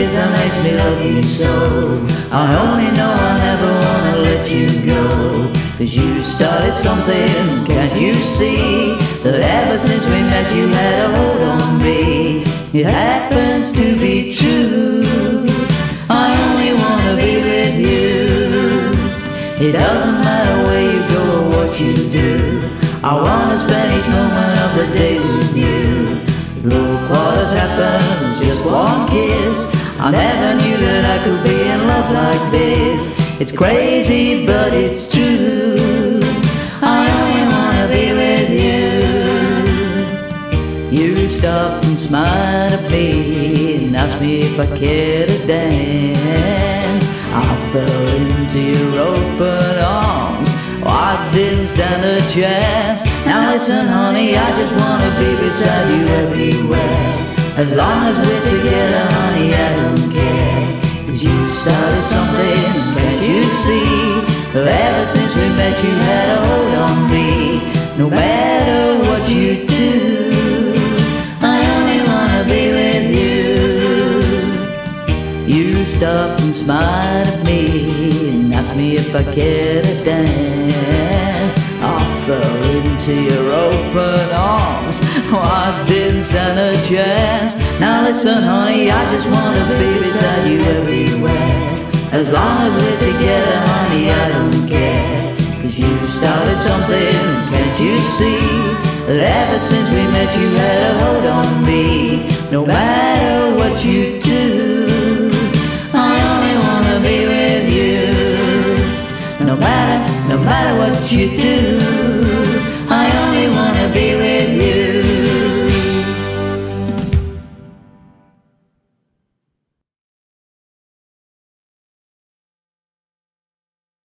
is that makes me love you so. I only know I never wanna let you go. 'Cause you started something, can't you see? That ever since we met you had a hold on me. It happens to be true, I only wanna be with you. It doesn't matter where you go or what you do, I wanna spend each moment of the day with you. Look what has happened, just one kiss. I never knew that I could be in love like this. It's crazy but it's true, I only wanna be with you. You stopped and smiled at me and asked me if I cared to dance. I fell into your open arms, I didn't stand a chance. Now listen honey, I just wanna be beside you everywhere. As long as we're together honey, I don't care. 'Cause you started something, can't you see? Ever since we met you had a hold on me. No matter what you do, I only wanna be with you. You stopped and smiled at me and asked me if I cared to dance. I fell into your open arms, I didn't stand a chance. Now listen honey, I just wanna be beside you everywhere. As long as we're together honey, I don't care. 'Cause you started something, can't you see? That ever since we met you had a hold on me. No matter what you do, I only wanna be with you. No matter what you do,